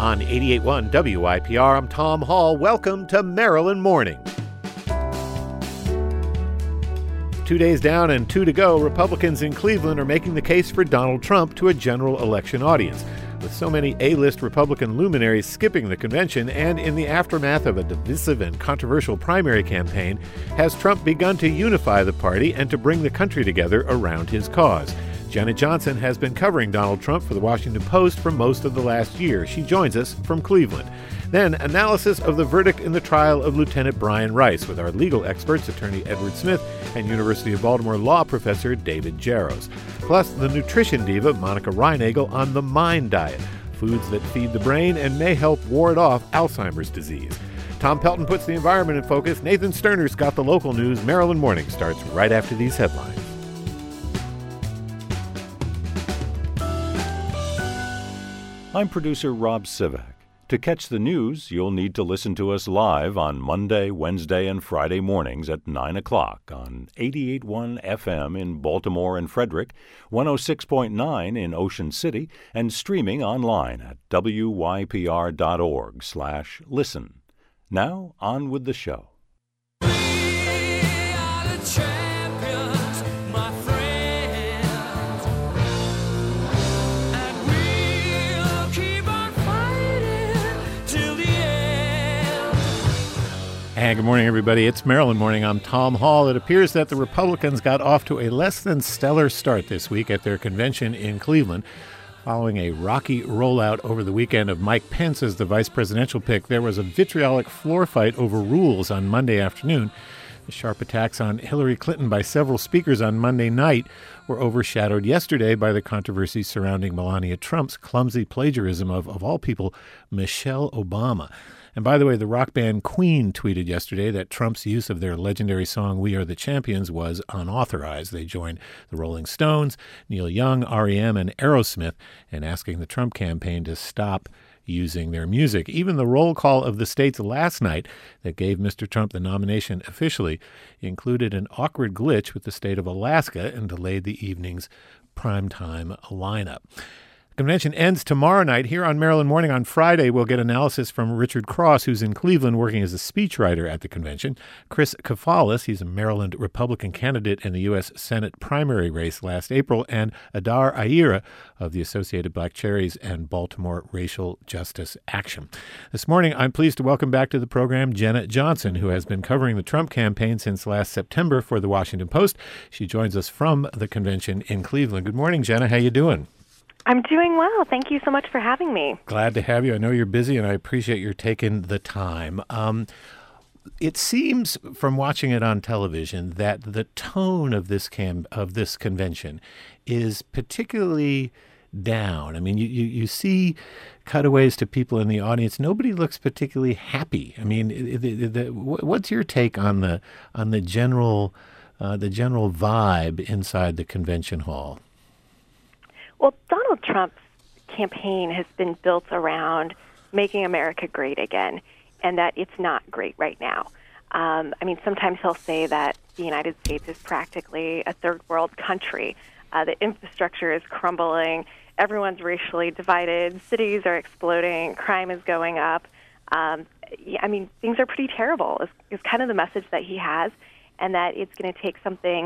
On 88.1 WYPR, I'm Tom Hall. Welcome to Maryland Morning. 2 days down and 2 to go, Republicans in Cleveland are making the case for Donald Trump to a general election audience. With so many A-list Republican luminaries skipping the convention and in the aftermath of a divisive and controversial primary campaign, has Trump begun to unify the party and to bring the country together around his cause? Jenna Johnson has been covering Donald Trump for the Washington Post for most of the last year. She joins us from Cleveland. Then, analysis of the verdict in the trial of Lieutenant Brian Rice with our legal experts, attorney Edward Smith and University of Baltimore law professor David Jaros. Plus, the nutrition diva Monica Reinagel on the MIND diet, foods that feed the brain and may help ward off Alzheimer's disease. Tom Pelton puts the environment in focus. Nathan Sterner's got the local news. Maryland Morning starts right after these headlines. I'm producer Rob Sivak. To catch the news, you'll need to listen to us live on Monday, Wednesday, and Friday mornings at 9 o'clock on 88.1 FM in Baltimore and Frederick, 106.9 in Ocean City, and streaming online at wypr.org/listen. Now, on with the show. And good morning, everybody. It's Maryland Morning. I'm Tom Hall. It appears that the Republicans got off to a less than stellar start this week at their convention in Cleveland. Following a rocky rollout over the weekend of Mike Pence as the vice presidential pick, there was a vitriolic floor fight over rules on Monday afternoon. The sharp attacks on Hillary Clinton by several speakers on Monday night were overshadowed yesterday by the controversy surrounding Melania Trump's clumsy plagiarism of all people, Michelle Obama. And by the way, the rock band Queen tweeted yesterday that Trump's use of their legendary song We Are the Champions was unauthorized. They joined the Rolling Stones, Neil Young, R.E.M., and Aerosmith in asking the Trump campaign to stop using their music. Even the roll call of the states last night that gave Mr. Trump the nomination officially included an awkward glitch with the state of Alaska and delayed the evening's primetime lineup. The convention ends tomorrow night. Here on Maryland Morning on Friday, we'll get analysis from Richard Cross, who's in Cleveland working as a speechwriter at the convention. Chris Kafalis, he's a Maryland Republican candidate in the U.S. Senate primary race last April, and Adar Aira of the Associated Black Cherries and Baltimore Racial Justice Action. This morning, I'm pleased to welcome back to the program Jenna Johnson, who has been covering the Trump campaign since last September for the Washington Post. She joins us from the convention in Cleveland. Good morning, Jenna. How you doing? I'm doing well. Thank you so much for having me. Glad to have you. I know you're busy, and I appreciate your taking the time. It seems from watching it on television that the tone of this convention is particularly down. I mean, you see cutaways to people in the audience. Nobody looks particularly happy. I mean, what's your take on the general vibe inside the convention hall? Well, Donald Trump's campaign has been built around making America great again, and that it's not great right now. Sometimes he'll say that the United States is practically a third world country. The infrastructure is crumbling. Everyone's racially divided. Cities are exploding. Crime is going up. Things are pretty terrible is kind of the message that he has, and that it's going to take something,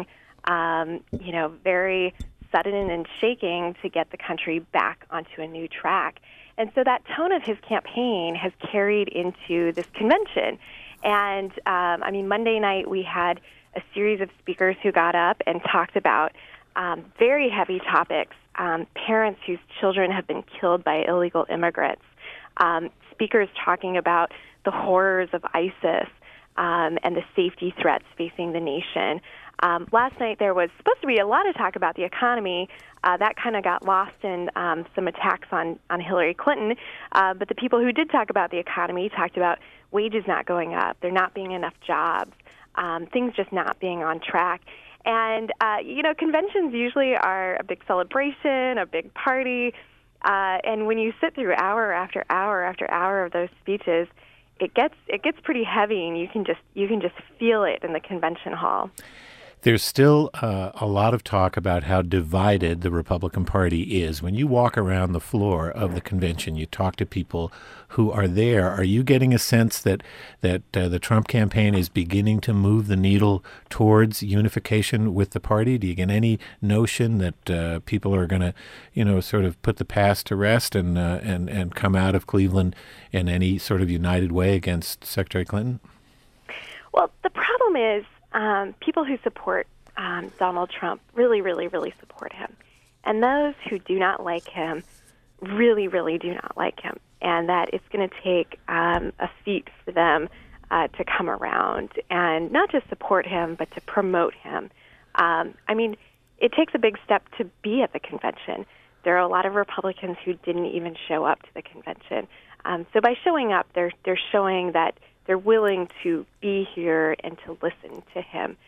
very sudden and shaking to get the country back onto a new track. And so that tone of his campaign has carried into this convention. And, Monday night we had a series of speakers who got up and talked about very heavy topics, parents whose children have been killed by illegal immigrants, speakers talking about the horrors of ISIS and the safety threats facing the nation. Last night there was supposed to be a lot of talk about the economy. That kind of got lost in some attacks on Hillary Clinton. But the people who did talk about the economy talked about wages not going up, there not being enough jobs, things just not being on track. And, conventions usually are a big celebration, a big party. And when you sit through hour after hour after hour of those speeches, it gets pretty heavy, and you can just feel it in the convention hall. There's still a lot of talk about how divided the Republican Party is. When you walk around the floor of the convention, you talk to people who are there. Are you getting a sense that the Trump campaign is beginning to move the needle towards unification with the party? Do you get any notion that people are going to, sort of put the past to rest and come out of Cleveland in any sort of united way against Secretary Clinton? Well, the problem is, people who support Donald Trump really, really, really support him. And those who do not like him really, really do not like him. And that it's going to take a feat for them to come around and not just support him, but to promote him. It takes a big step to be at the convention. There are a lot of Republicans who didn't even show up to the convention. So by showing up, they're showing that they're willing to be here and to listen to him.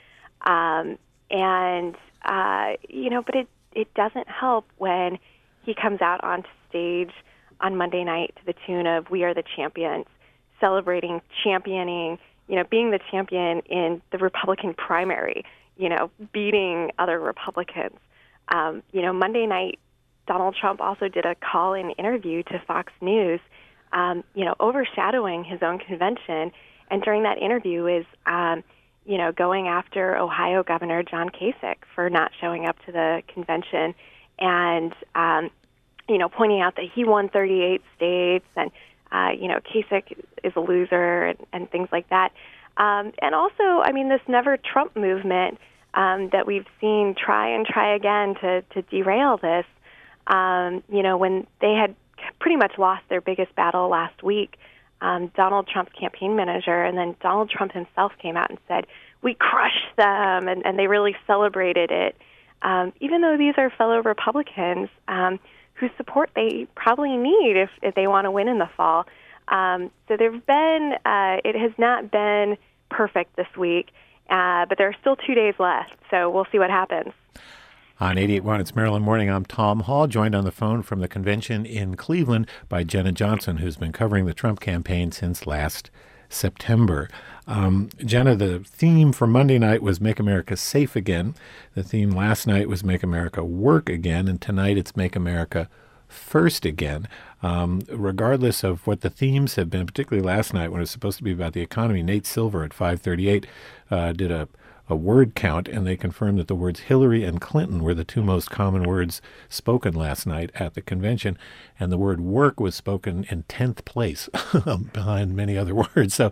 But it doesn't help when he comes out on stage on Monday night to the tune of "We Are the Champions," celebrating, championing, being the champion in the Republican primary, beating other Republicans. Monday night, Donald Trump also did a call-in interview to Fox News, overshadowing his own convention. And during that interview is, going after Ohio Governor John Kasich for not showing up to the convention and, pointing out that he won 38 states and, Kasich is a loser and things like that. And also, this Never Trump movement that we've seen try and try again to derail this, when they had pretty much lost their biggest battle last week, Donald Trump's campaign manager, and then Donald Trump himself came out and said, "We crushed them," and they really celebrated it, even though these are fellow Republicans whose support they probably need if they want to win in the fall. So it has not been perfect this week, but there are still 2 days left, so we'll see what happens. On 88.1, it's Maryland Morning. I'm Tom Hall, joined on the phone from the convention in Cleveland by Jenna Johnson, who's been covering the Trump campaign since last September. Jenna, the theme for Monday night was Make America Safe Again. The theme last night was Make America Work Again, and tonight it's Make America First Again. Regardless of what the themes have been, particularly last night when it was supposed to be about the economy, Nate Silver at 538 did a word count, and they confirmed that the words Hillary and Clinton were the two most common words spoken last night at the convention, and the word work was spoken in 10th place behind many other words. So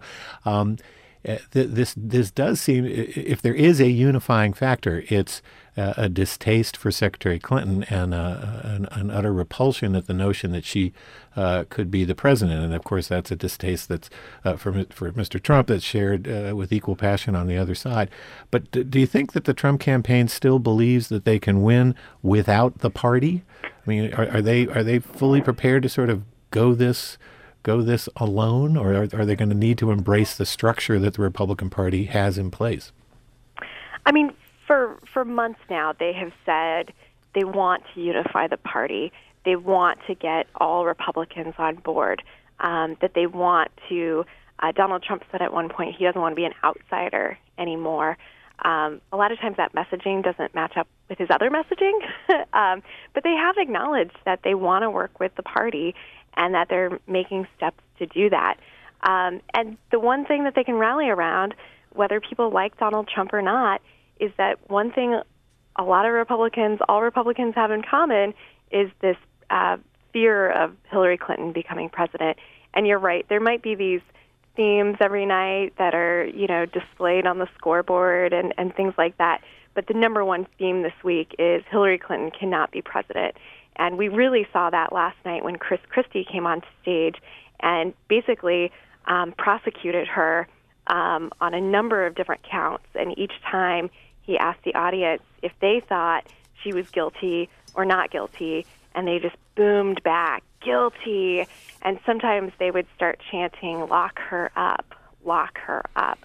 this does seem, if there is a unifying factor, it's a distaste for Secretary Clinton and an utter repulsion at the notion that she could be the president. And, of course, that's a distaste that's for Mr. Trump that's shared with equal passion on the other side. But do you think that the Trump campaign still believes that they can win without the party? I mean, are they fully prepared to sort of go this alone, or are they going to need to embrace the structure that the Republican Party has in place? I mean, for months now, they have said they want to unify the party. They want to get all Republicans on board, that they want to, Donald Trump said at one point he doesn't want to be an outsider anymore. A lot of times that messaging doesn't match up with his other messaging, but they have acknowledged that they want to work with the party and that they're making steps to do that. And the one thing that they can rally around, whether people like Donald Trump or not, is that one thing a lot of Republicans, all Republicans have in common is this fear of Hillary Clinton becoming president. And you're right, there might be these themes every night that are, displayed on the scoreboard and things like that. But the number one theme this week is Hillary Clinton cannot be president. And we really saw that last night when Chris Christie came on stage and basically prosecuted her on a number of different counts. And each time he asked the audience if they thought she was guilty or not guilty, and they just boomed back, guilty. And sometimes they would start chanting, lock her up, lock her up.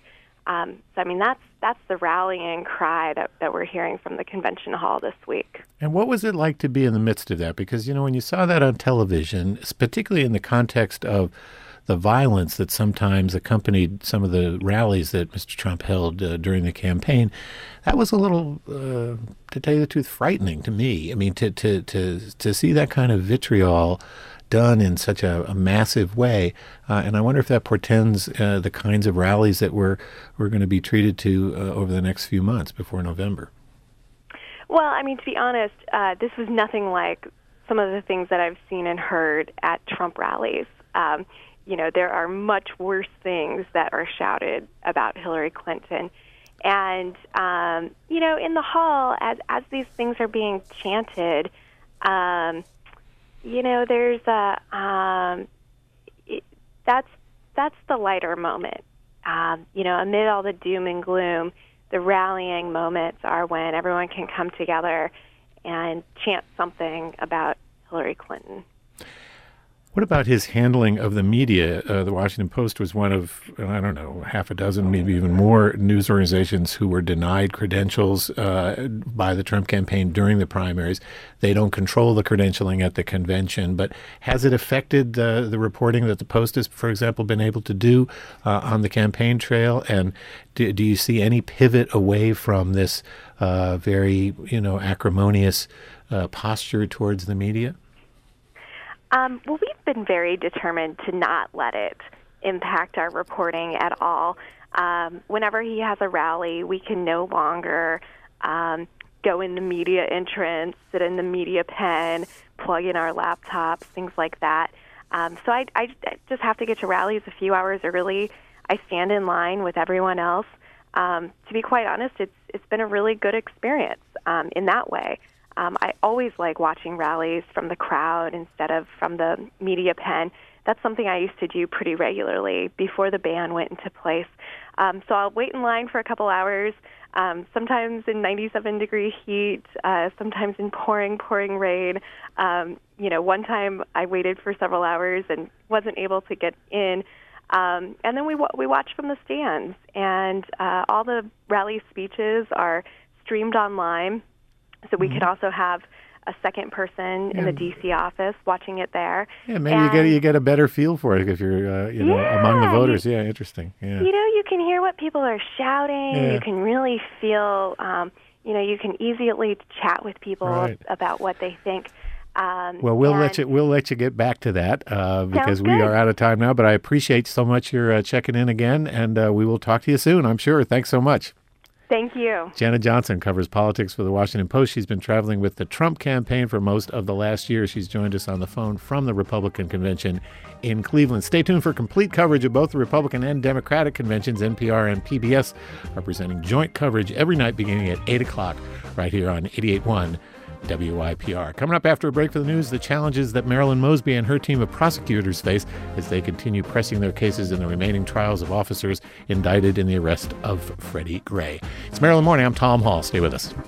That's the rallying cry that we're hearing from the convention hall this week. And what was it like to be in the midst of that? Because, when you saw that on television, particularly in the context of the violence that sometimes accompanied some of the rallies that Mr. Trump held during the campaign, that was a little, to tell you the truth, frightening to me. I mean, to see that kind of vitriol done in such a massive way, and I wonder if that portends the kinds of rallies that we're going to be treated to over the next few months before November. Well, I mean, to be honest, this was nothing like some of the things that I've seen and heard at Trump rallies. There are much worse things that are shouted about Hillary Clinton. And, in the hall, as these things are being chanted, there's that's the lighter moment. Amid all the doom and gloom, the rallying moments are when everyone can come together and chant something about Hillary Clinton. What about his handling of the media? The Washington Post was one of, I don't know, half a dozen, maybe even more news organizations who were denied credentials by the Trump campaign during the primaries. They don't control the credentialing at the convention, but has it affected the reporting that the Post has, for example, been able to do on the campaign trail? And do you see any pivot away from this very, acrimonious posture towards the media? Well, we've been very determined to not let it impact our reporting at all. Whenever he has a rally, we can no longer go in the media entrance, sit in the media pen, plug in our laptops, things like that. So I just have to get to rallies a few hours early. I stand in line with everyone else. To be quite honest, it's been a really good experience in that way. I always like watching rallies from the crowd instead of from the media pen. That's something I used to do pretty regularly before the ban went into place. So I'll wait in line for a couple hours, sometimes in 97-degree heat, sometimes in pouring rain. One time I waited for several hours and wasn't able to get in. And then we watch from the stands, and all the rally speeches are streamed online. So we could also have a second person in the D.C. office watching it there. Yeah, maybe you get a better feel for it if you're among the voters. Yeah, interesting. Yeah. You can hear what people are shouting. Yeah. You can really feel. You can easily chat with people about what they think. Well, we'll let you get back to that because we are out of time now. But I appreciate so much your checking in again, and we will talk to you soon, I'm sure. Thanks so much. Thank you. Janet Johnson covers politics for the Washington Post. She's been traveling with the Trump campaign for most of the last year. She's joined us on the phone from the Republican convention in Cleveland. Stay tuned for complete coverage of both the Republican and Democratic conventions. NPR and PBS are presenting joint coverage every night beginning at 8 o'clock right here on 88.1 WYPR. Coming up after a break for the news, the challenges that Marilyn Mosby and her team of prosecutors face as they continue pressing their cases in the remaining trials of officers indicted in the arrest of Freddie Gray. It's Maryland Morning. I'm Tom Hall. Stay with us.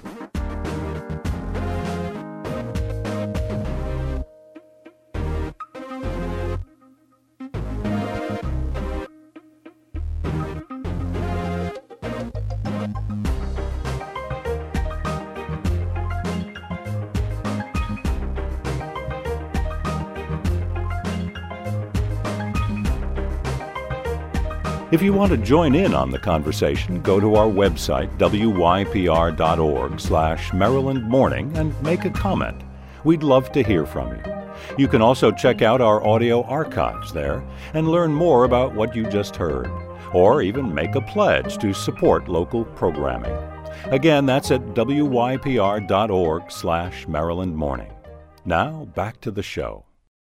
If you want to join in on the conversation, go to our website, wypr.org/Maryland Morning, and make a comment. We'd love to hear from you. You can also check out our audio archives there and learn more about what you just heard, or even make a pledge to support local programming. Again, that's at wypr.org/Maryland Morning. Now, back to the show.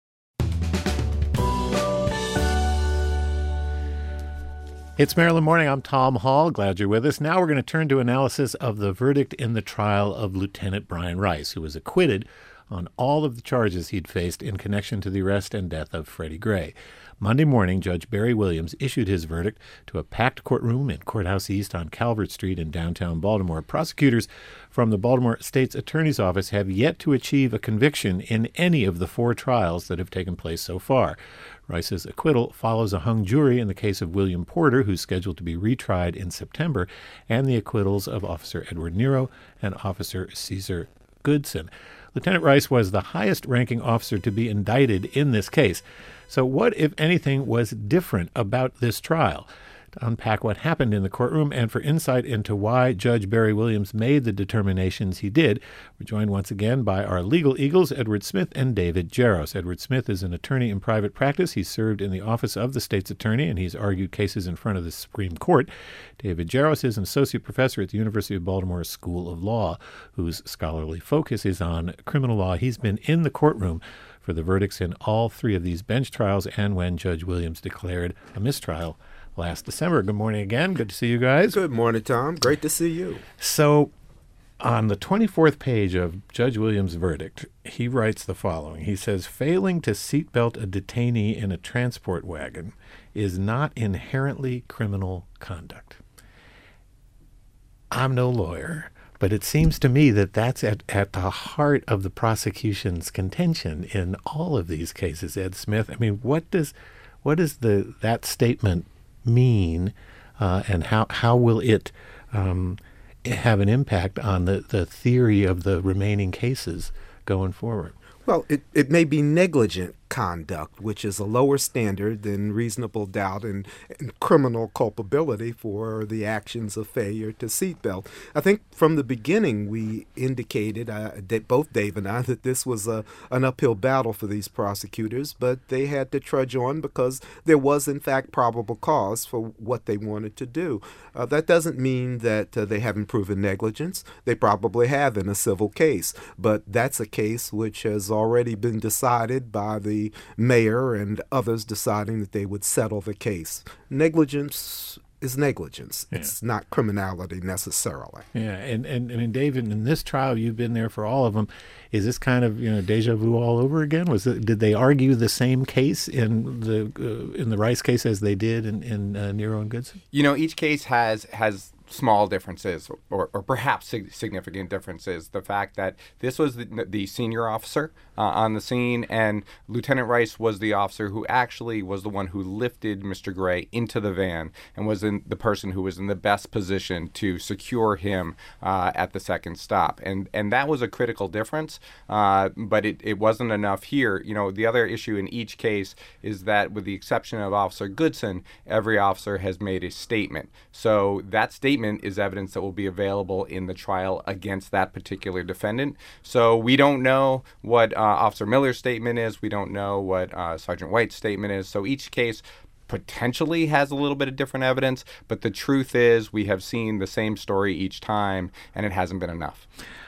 It's Maryland Morning. I'm Tom Hall. Glad you're with us. Now we're going to turn to analysis of the verdict in the trial of Lieutenant Brian Rice, who was acquitted on all of the charges he'd faced in connection to the arrest and death of Freddie Gray. Monday morning, Judge Barry Williams issued his verdict to a packed courtroom in Courthouse East on Calvert Street in downtown Baltimore. Prosecutors from the Baltimore State's Attorney's Office have yet to achieve a conviction in any of the 4 trials that have taken place so far. Rice's acquittal follows a hung jury in the case of William Porter, who's scheduled to be retried in September, and the acquittals of Officer Edward Nero and Officer Caesar Goodson. Lieutenant Rice was the highest-ranking officer to be indicted in this case. So what, if anything, was different about this trial? To unpack what happened in the courtroom and for insight into why Judge Barry Williams made the determinations he did, we're joined once again by our legal eagles, Edward Smith and David Jaros. Edward Smith is an attorney in private practice. He served in the office of the state's attorney, and he's argued cases in front of the Supreme Court. David Jaros is an associate professor at the University of Baltimore School of Law, whose scholarly focus is on criminal law. He's been in the courtroom for the verdicts in all three of these bench trials and when Judge Williams declared a mistrial last December. Good morning again. Good to see you guys. Good morning, Tom. Great to see you. So on the 24th page of Judge Williams' verdict, he writes the following. He says, failing to seatbelt a detainee in a transport wagon is not inherently criminal conduct. I'm no lawyer, but it seems to me that that's at the heart of the prosecution's contention in all of these cases, Ed Smith. I mean, what does that statement mean, and how will it have an impact on the theory of the remaining cases going forward? Well, it may be negligent conduct, which is a lower standard than reasonable doubt and criminal culpability for the actions of failure to seatbelt. I think from the beginning we indicated, both Dave and I, that this was an uphill battle for these prosecutors, but they had to trudge on because there was, in fact, probable cause for what they wanted to do. That doesn't mean that they haven't proven negligence. They probably have in a civil case, but that's a case which has already been decided by the mayor and others deciding that they would settle the case. Negligence is negligence. Yeah. It's not criminality necessarily. Yeah, and I mean, David, in this trial, you've been there for all of them. Is this kind of deja vu all over again? Did they argue the same case in the Rice case as they did in Nero and Goodson? Each case has small differences or perhaps significant differences. The fact that this was the senior officer on the scene, and Lieutenant Rice was the officer who actually was the one who lifted Mr. Gray into the van and was the person who was in the best position to secure him at the second stop. And that was a critical difference, but it wasn't enough here. The other issue in each case is that with the exception of Officer Goodson, every officer has made a statement. So that statement is evidence that will be available in the trial against that particular defendant. So we don't know what Officer Miller's statement is. We don't know what Sergeant White's statement is. So each case potentially has a little bit of different evidence, but the truth is we have seen the same story each time, and it hasn't been enough.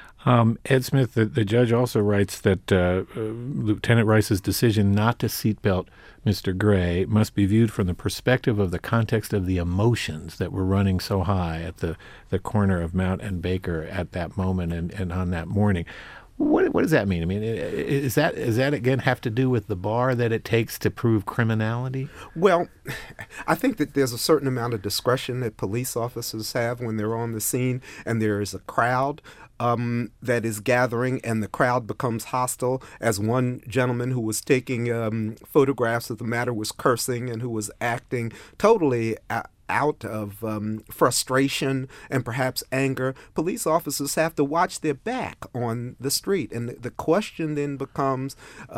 Ed Smith, the judge also writes that Lieutenant Rice's decision not to seatbelt Mr. Gray must be viewed from the perspective of the context of the emotions that were running so high at the corner of Mount and Baker at that moment and on that morning. What does that mean? I mean, is that again have to do with the bar that it takes to prove criminality? Well, I think that there's a certain amount of discretion that police officers have when they're on the scene and there is a crowd that is gathering and the crowd becomes hostile, as one gentleman who was taking photographs of the matter was cursing and who was acting totally out of frustration and perhaps anger. Police officers have to watch their back on the street. And the question then becomes,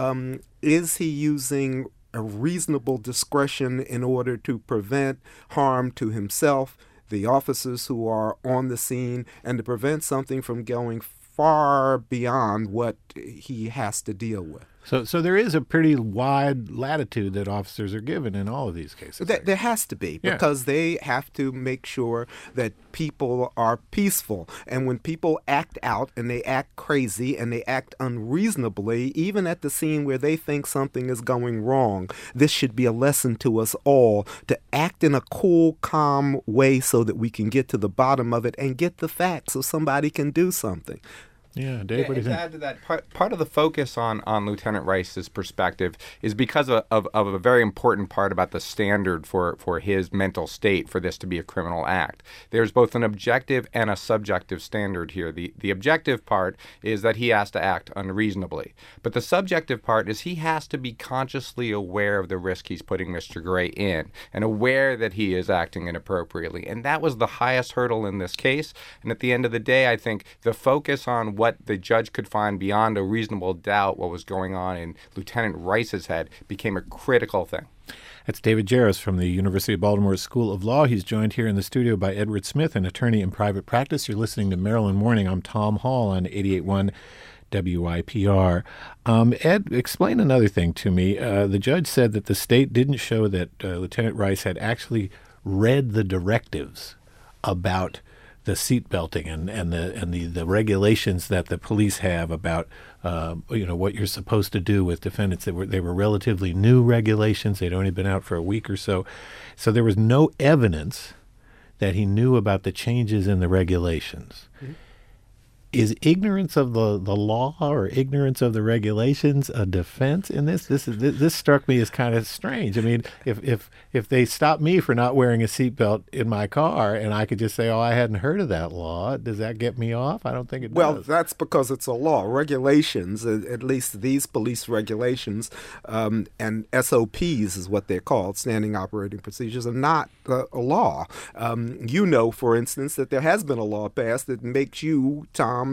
is he using a reasonable discretion in order to prevent harm to himself, the officers who are on the scene, and to prevent something from going far beyond what he has to deal with? So there is a pretty wide latitude that officers are given in all of these cases. There has to be, because they have to make sure that people are peaceful. And when people act out and they act crazy and they act unreasonably, even at the scene where they think something is going wrong, this should be a lesson to us all to act in a cool, calm way so that we can get to the bottom of it and get the facts so somebody can do something. Yeah, Dave, what do you think? To add to that, part of the focus on Lieutenant Rice's perspective is because of a very important part about the standard for his mental state for this to be a criminal act. There's both an objective and a subjective standard here. The objective part is that he has to act unreasonably. But the subjective part is he has to be consciously aware of the risk he's putting Mr. Gray in and aware that he is acting inappropriately. And that was the highest hurdle in this case. And at the end of the day, I think the focus on what what the judge could find beyond a reasonable doubt what was going on in Lieutenant Rice's head became a critical thing. That's David Jaros from the University of Baltimore School of Law. He's joined here in the studio by Edward Smith, an attorney in private practice. You're listening to Maryland Morning. I'm Tom Hall on 88.1 WIPR. Ed, explain another thing to me. The judge said that the state didn't show that Lieutenant Rice had actually read the directives about the seat belting and the regulations that the police have about what you're supposed to do with defendants. They were relatively new regulations. They'd only been out for a week or so. So there was no evidence that he knew about the changes in the regulations. Mm-hmm. Is ignorance of the law or ignorance of the regulations a defense in this? This struck me as kind of strange. I mean, if they stopped me for not wearing a seatbelt in my car and I could just say, "Oh, I hadn't heard of that law," does that get me off? I don't think it does. Well, that's because it's a law. Regulations, at least these police regulations, and SOPs is what they're called, standing operating procedures, are not a law. For instance, that there has been a law passed that makes you, Tom,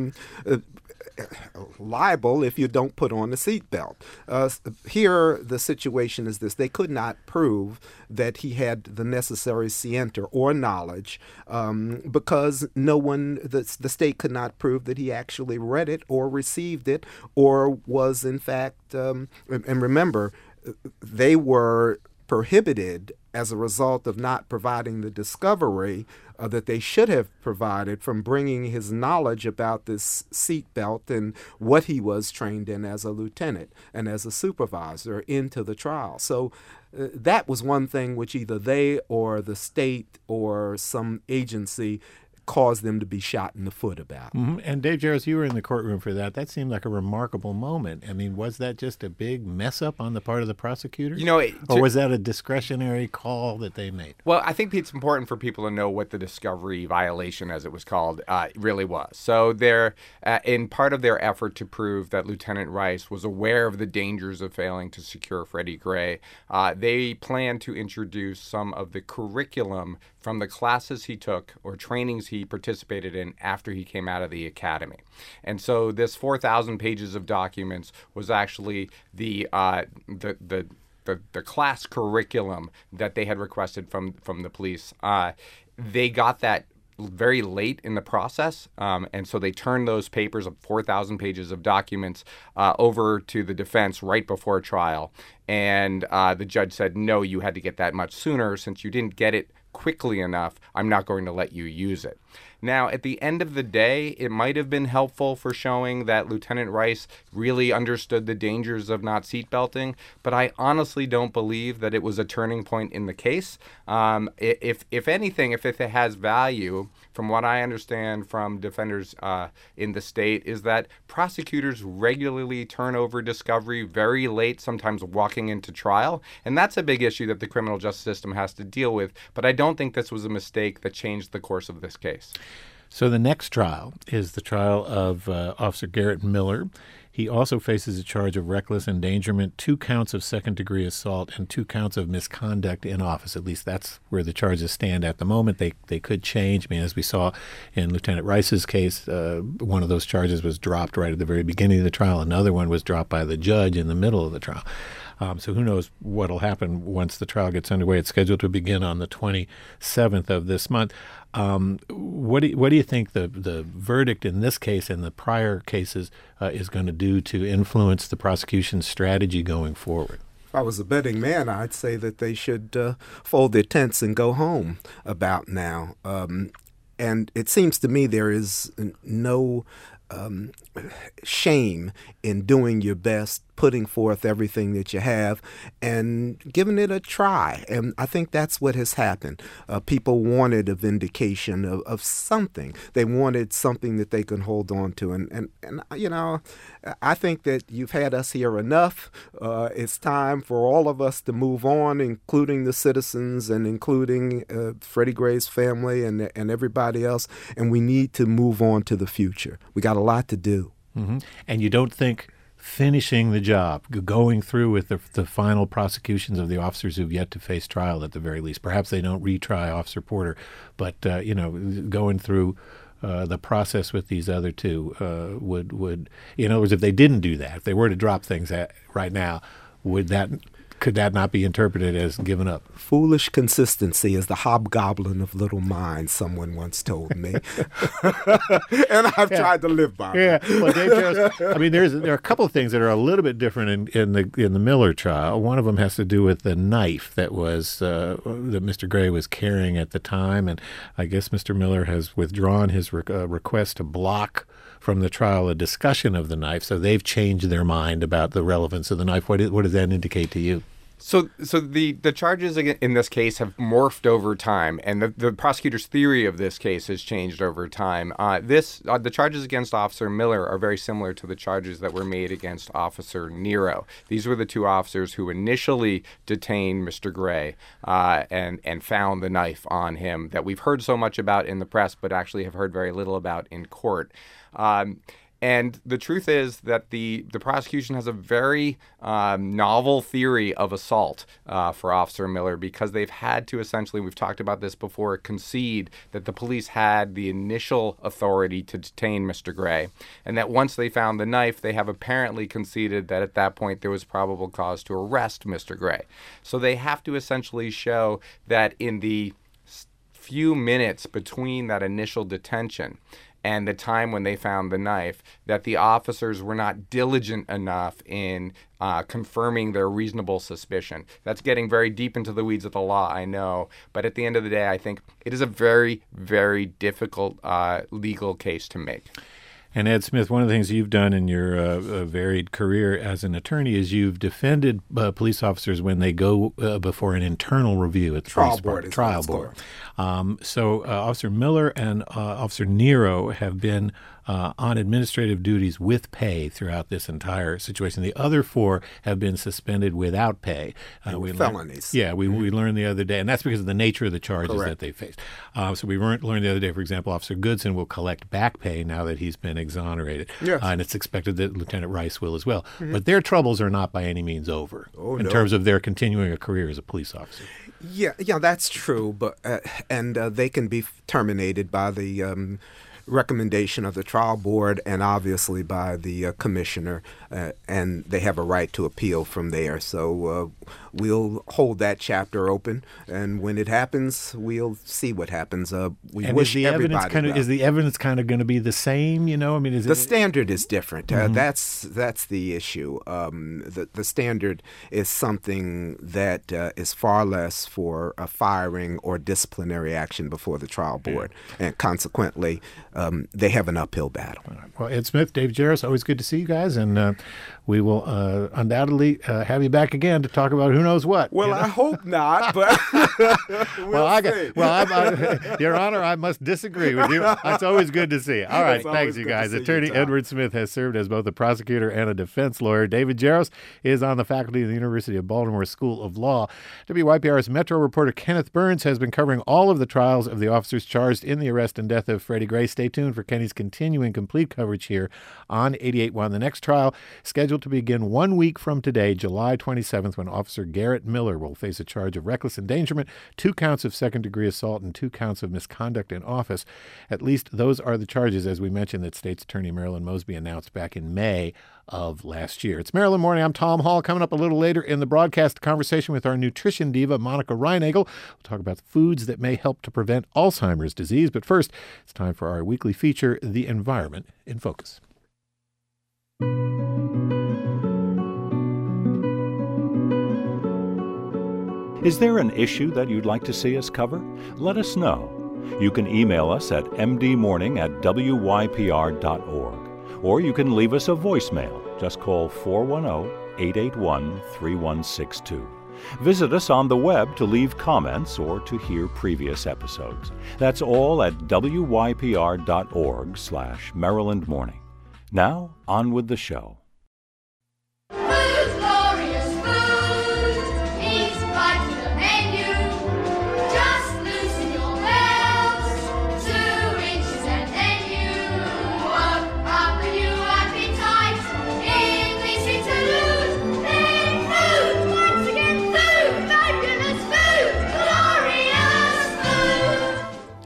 liable if you don't put on a seatbelt. Here, the situation is this. They could not prove that he had the necessary scienter or knowledge because the state could not prove that he actually read it or received it or was, in fact, and remember, they were prohibited as a result of not providing the discovery that they should have provided from bringing his knowledge about this seatbelt and what he was trained in as a lieutenant and as a supervisor into the trial. So that was one thing which either they or the state or some agency caused them to be shot in the foot about. Mm-hmm. And Dave Jaros, you were in the courtroom for that. That seemed like a remarkable moment. I mean, was that just a big mess up on the part of the prosecutor? Or was that a discretionary call that they made? Well, I think it's important for people to know what the discovery violation, as it was called, really was. So they're in part of their effort to prove that Lieutenant Rice was aware of the dangers of failing to secure Freddie Gray, they plan to introduce some of the curriculum from the classes he took or trainings he participated in after he came out of the academy. And so this 4,000 pages of documents was actually the class curriculum that they had requested from the police. They got that very late in the process, and so they turned those papers of 4,000 pages of documents over to the defense right before trial. And the judge said, no, you had to get that much sooner. Since you didn't get it quickly enough, I'm not going to let you use it. Now, at the end of the day, it might have been helpful for showing that Lieutenant Rice really understood the dangers of not seatbelting, but I honestly don't believe that it was a turning point in the case. If anything, if it has value, from what I understand from defenders in the state, is that prosecutors regularly turn over discovery very late, sometimes walking into trial, and that's a big issue that the criminal justice system has to deal with, but I don't think this was a mistake that changed the course of this case. So the next trial is the trial of Officer Garrett Miller. He also faces a charge of reckless endangerment, 2 counts of second-degree assault, and 2 counts of misconduct in office. At least that's where the charges stand at the moment. They could change. I mean, as we saw in Lieutenant Rice's case, one of those charges was dropped right at the very beginning of the trial. Another one was dropped by the judge in the middle of the trial. So who knows what will happen once the trial gets underway. It's scheduled to begin on the 27th of this month. What do you think the verdict in this case and the prior cases is going to do to influence the prosecution's strategy going forward? If I was a betting man, I'd say that they should fold their tents and go home about now. And it seems to me there is no shame in doing your best, putting forth everything that you have and giving it a try. And I think that's what has happened. People wanted a vindication of something. They wanted something that they can hold on to. And you know, I think that you've had us here enough. It's time for all of us to move on, including the citizens and including Freddie Gray's family and everybody else. And we need to move on to the future. We got a lot to do. Mm-hmm. And you don't think finishing the job, going through with the final prosecutions of the officers who've yet to face trial at the very least, perhaps they don't retry Officer Porter, but going through the process with these other two would, in other words, if they didn't do that, if they were to drop things right now, could that not be interpreted as giving up? Foolish consistency is the hobgoblin of little minds, someone once told me. And I've tried to live by it. Yeah. Well, Dave Jarrus, I mean, there are a couple of things that are a little bit different in the Miller trial. One of them has to do with the knife that Mr. Gray was carrying at the time, and I guess Mr. Miller has withdrawn his request to block from the trial a discussion of the knife, so they've changed their mind about the relevance of the knife. What does that indicate to you? So the charges in this case have morphed over time, and the prosecutor's theory of this case has changed over time. The charges against Officer Miller are very similar to the charges that were made against Officer Nero. These were the two officers who initially detained Mr. Gray and found the knife on him that we've heard so much about in the press, but actually have heard very little about in court. And the truth is that the prosecution has a very novel theory of assault for Officer Miller, because they've had to essentially, we've talked about this before, concede that the police had the initial authority to detain Mr. Gray, and that once they found the knife, they have apparently conceded that at that point there was probable cause to arrest Mr. Gray. So they have to essentially show that in the few minutes between that initial detention and the time when they found the knife, that the officers were not diligent enough in confirming their reasonable suspicion. That's getting very deep into the weeds of the law, I know, but at the end of the day, I think it is a very, very difficult legal case to make. And Ed Smith, one of the things you've done in your varied career as an attorney is you've defended police officers when they go before an internal review at the trial board. So Officer Miller and Officer Nero have been on administrative duties with pay throughout this entire situation. The other four have been suspended without pay. Felonies. We learned the other day, and that's because of the nature of the charges that they faced. So we learned the other day, for example, Officer Goodson will collect back pay now that he's been exonerated. Yes. And it's expected that Lieutenant Rice will as well. Mm-hmm. But their troubles are not by any means over in terms of their continuing a career as a police officer. Yeah, that's true. But and they can be terminated by the recommendation of the trial board and obviously by the commissioner, and they have a right to appeal from there. So we'll hold that chapter open, and when it happens, we'll see what happens. Wish everybody well. Is the evidence kind of going to be the same? I mean, the standard is different. Mm-hmm. That's the issue. The standard is something that is far less for a firing or disciplinary action before the trial board, and consequently, they have an uphill battle. Well, Ed Smith, Dave Jarrus, always good to see you guys, and we will undoubtedly have you back again to talk about who knows what. Well, I hope not, but Your Honor, I must disagree with you. It's always good to see you. All right, thanks, you guys. Attorney Edward Smith has served as both a prosecutor and a defense lawyer. David Jarrus is on the faculty of the University of Baltimore School of Law. WYPR's Metro reporter Kenneth Burns has been covering all of the trials of the officers charged in the arrest and death of Freddie Gray. Stay tuned for Kenny's continuing complete coverage here on 88.1. The next trial scheduled to begin 1 week from today, July 27th, when Officer Garrett Miller will face a charge of reckless endangerment, 2 counts of second-degree assault, and 2 counts of misconduct in office. At least those are the charges, as we mentioned, that State's Attorney Marilyn Mosby announced back in May of last year. It's Maryland Morning. I'm Tom Hall. Coming up a little later in the broadcast, conversation with our nutrition diva, Monica Reinagel. We'll talk about the foods that may help to prevent Alzheimer's disease. But first, it's time for our weekly feature, The Environment in Focus. Is there an issue that you'd like to see us cover? Let us know. You can email us at mdmorning@wypr.org, or you can leave us a voicemail. Just call 410-881-3162. Visit us on the web to leave comments or to hear previous episodes. That's all at wypr.org/Maryland Morning. Now, on with the show.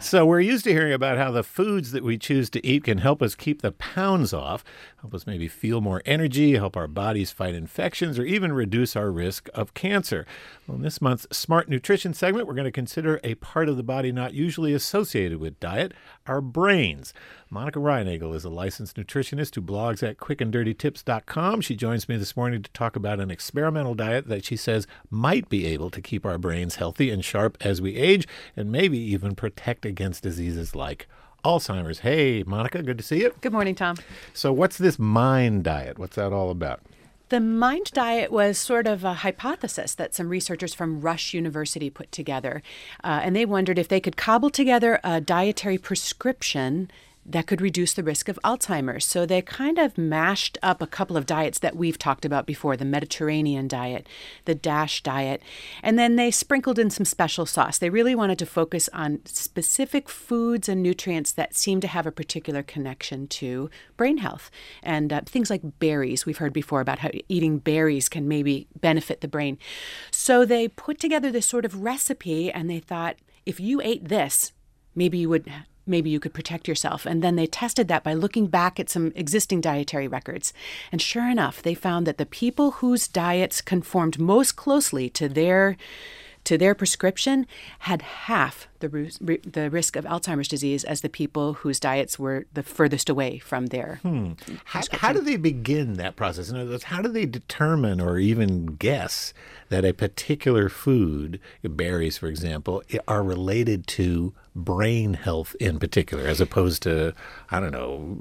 So we're used to hearing about how the foods that we choose to eat can help us keep the pounds off, help us maybe feel more energy, help our bodies fight infections, or even reduce our risk of cancer. Well, in this month's Smart Nutrition segment, we're going to consider a part of the body not usually associated with diet, our brains. Monica Reinagel is a licensed nutritionist who blogs at quickanddirtytips.com. She joins me this morning to talk about an experimental diet that she says might be able to keep our brains healthy and sharp as we age, and maybe even protect against diseases like Alzheimer's. Hey, Monica, good to see you. Good morning, Tom. So what's this MIND diet? What's that all about? The MIND diet was sort of a hypothesis that some researchers from Rush University put together. And they wondered if they could cobble together a dietary prescription that could reduce the risk of Alzheimer's. So they kind of mashed up a couple of diets that we've talked about before, the Mediterranean diet, the DASH diet, and then they sprinkled in some special sauce. They really wanted to focus on specific foods and nutrients that seem to have a particular connection to brain health. And things like berries, we've heard before about how eating berries can maybe benefit the brain. So they put together this sort of recipe and they thought, if you ate this, maybe you could protect yourself. And then they tested that by looking back at some existing dietary records. And sure enough, they found that the people whose diets conformed most closely to their prescription had half the risk of Alzheimer's disease as the people whose diets were the furthest away from their How do they begin that process? In other words, how do they determine or even guess that a particular food, berries, for example, are related to brain health in particular, as opposed to, I don't know,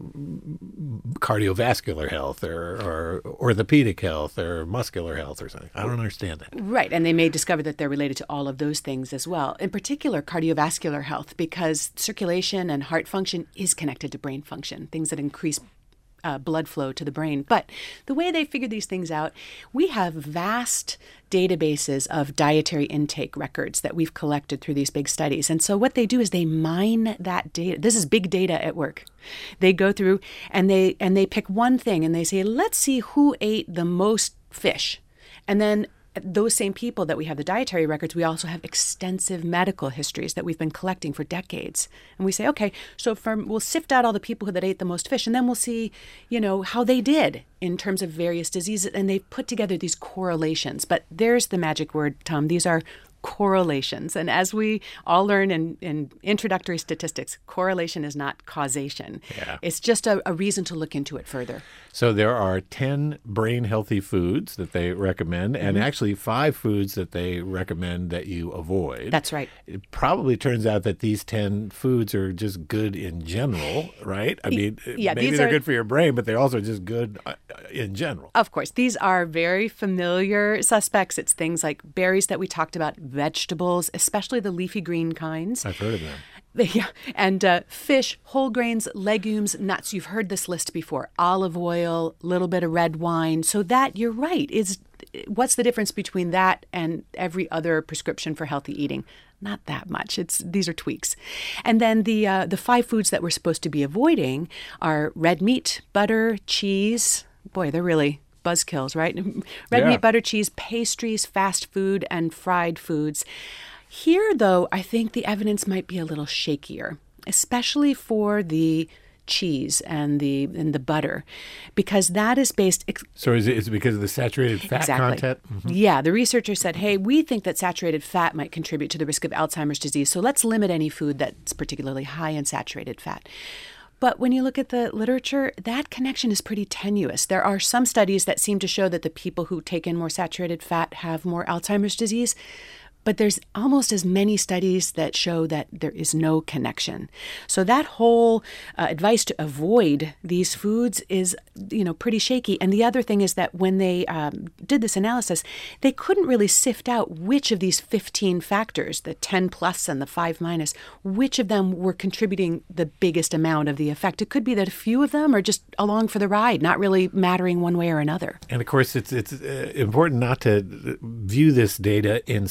cardiovascular health or orthopedic health or muscular health or something? I don't understand that. Right. And they may discover that they're related to all of those things as well. In particular, cardiovascular health, because circulation and heart function is connected to brain function, things that increase blood flow to the brain. But the way they figure these things out, we have vast databases of dietary intake records that we've collected through these big studies. And so what they do is they mine that data. This is big data at work. They go through and they pick one thing and they say, let's see who ate the most fish. And then those same people that we have the dietary records, we also have extensive medical histories that we've been collecting for decades. And we say, okay, so we'll sift out all the people that ate the most fish, and then we'll see, how they did in terms of various diseases. And they put together these correlations. But there's the magic word, Tom. These are correlations. And as we all learn in introductory statistics, correlation is not causation. Yeah. It's just a reason to look into it further. So there are 10 brain-healthy foods that they recommend, and actually 5 foods that they recommend that you avoid. That's right. It probably turns out that these 10 foods are just good in general, right? I mean, maybe they're good for your brain, but they're also just good in general. Of course. These are very familiar suspects. It's things like berries that we talked about, vegetables, especially the leafy green kinds. I've heard of them. Yeah, and fish, whole grains, legumes, nuts. You've heard this list before. Olive oil, a little bit of red wine. So that, you're right, what's the difference between that and every other prescription for healthy eating? Not that much. These are tweaks. And then the 5 foods that we're supposed to be avoiding are red meat, butter, cheese. Boy, they're really buzzkills, right? Red meat, butter, cheese, pastries, fast food, and fried foods. Here, though, I think the evidence might be a little shakier, especially for the cheese and the butter, because that is based. So is it because of the saturated fat content? Mm-hmm. Yeah, the researchers said, hey, we think that saturated fat might contribute to the risk of Alzheimer's disease, so let's limit any food that's particularly high in saturated fat. But when you look at the literature, that connection is pretty tenuous. There are some studies that seem to show that the people who take in more saturated fat have more Alzheimer's disease. But there's almost as many studies that show that there is no connection. So that whole advice to avoid these foods is, pretty shaky. And the other thing is that when they did this analysis, they couldn't really sift out which of these 15 factors, the 10 plus and the 5 minus, which of them were contributing the biggest amount of the effect. It could be that a few of them are just along for the ride, not really mattering one way or another. And of course, it's important not to view this data in silos.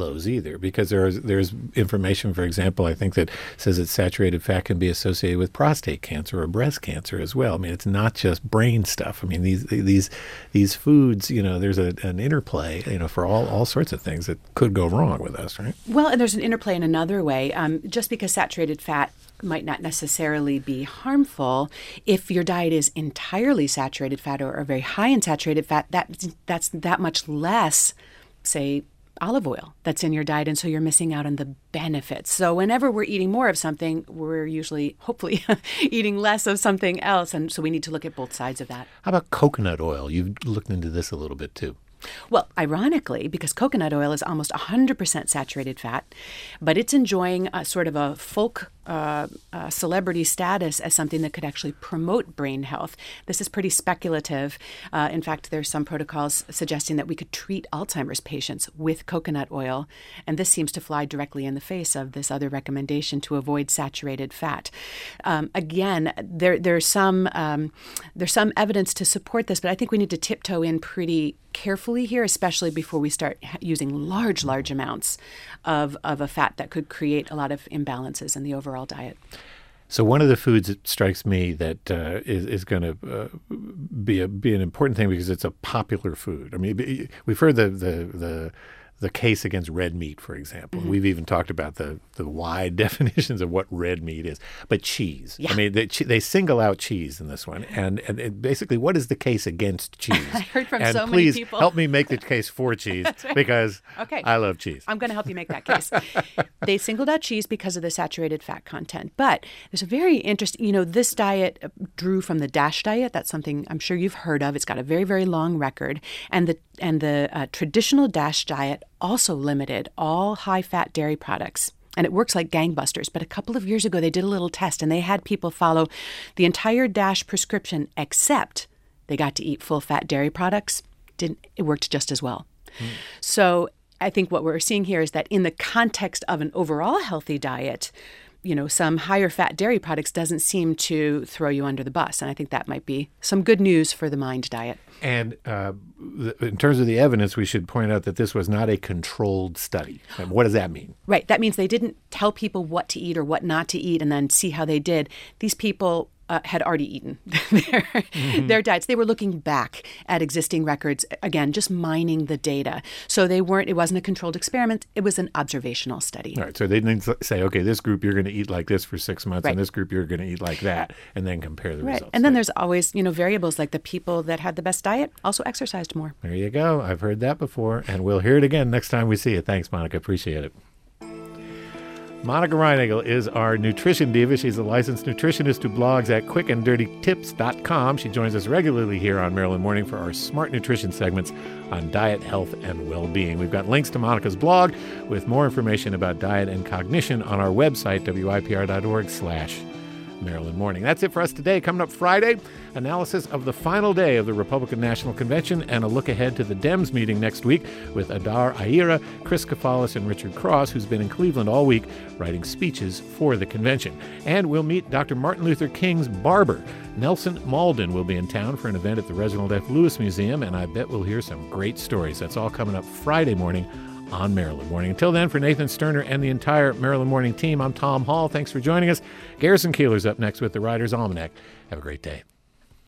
silos either, because there's information, for example, I think that says that saturated fat can be associated with prostate cancer or breast cancer as well. I mean, it's not just brain stuff. I mean, these foods, there's an interplay, for all sorts of things that could go wrong with us, right? Well, and there's an interplay in another way. Just because saturated fat might not necessarily be harmful, if your diet is entirely saturated fat or very high in saturated fat, that's that much less, say, olive oil that's in your diet, and so you're missing out on the benefits. So whenever we're eating more of something, we're usually, hopefully, eating less of something else, and so we need to look at both sides of that. How about coconut oil? You've looked into this a little bit too. Well, ironically, because coconut oil is almost 100% saturated fat, but it's enjoying a sort of a folk celebrity status as something that could actually promote brain health. This is pretty speculative. In fact, there's some protocols suggesting that we could treat Alzheimer's patients with coconut oil, and this seems to fly directly in the face of this other recommendation to avoid saturated fat. Again, there's some evidence to support this, but I think we need to tiptoe in pretty carefully here, especially before we start using large amounts of a fat that could create a lot of imbalances in the overall diet. So one of the foods that strikes me that is going to be an important thing because it's a popular food. I mean, we've heard the case against red meat, for example. Mm-hmm. We've even talked about the wide definitions of what red meat is. But cheese. Yeah. I mean, they single out cheese in this one. And basically, what is the case against cheese? I heard from and so many people. Please help me make the case for cheese right. because okay. I love cheese. I'm going to help you make that case. They singled out cheese because of the saturated fat content. But there's a very interesting, this diet drew from the DASH diet. That's something I'm sure you've heard of. It's got a very, very long record. And the traditional DASH diet also limited all high-fat dairy products. And it works like gangbusters. But a couple of years ago, they did a little test, and they had people follow the entire DASH prescription, except they got to eat full-fat dairy products. It worked just as well. So I think what we're seeing here is that in the context of an overall healthy diet, some higher fat dairy products doesn't seem to throw you under the bus. And I think that might be some good news for the MIND diet. And in terms of the evidence, we should point out that this was not a controlled study. And what does that mean? Right. That means they didn't tell people what to eat or what not to eat and then see how they did. These people had already eaten their diets. They were looking back at existing records, again, just mining the data. So it wasn't a controlled experiment. It was an observational study. All right. So they didn't say, okay, this group you're going to eat like this for 6 months, right. and this group you're going to eat like that, and then compare the right. results. And then there's always, variables like the people that had the best diet also exercised more. There you go. I've heard that before, and we'll hear it again next time we see you. Thanks, Monica. Appreciate it. Monica Reinagle is our nutrition diva. She's a licensed nutritionist who blogs at quickanddirtytips.com. She joins us regularly here on Maryland Morning for our Smart Nutrition segments on diet, health, and well-being. We've got links to Monica's blog with more information about diet and cognition on our website, wipr.org/Maryland Morning. That's it for us today. Coming up Friday, analysis of the final day of the Republican National Convention and a look ahead to the Dems meeting next week with Adar Aira, Chris Kafalis, and Richard Cross, who's been in Cleveland all week writing speeches for the convention. And we'll meet Dr. Martin Luther King's barber. Nelson Malden will be in town for an event at the Reginald F. Lewis Museum, and I bet we'll hear some great stories. That's all coming up Friday morning on Maryland Morning. Until then, for Nathan Sterner and the entire Maryland Morning team, I'm Tom Hall. Thanks for joining us. Garrison Keillor's up next with the Writer's Almanac. Have a great day.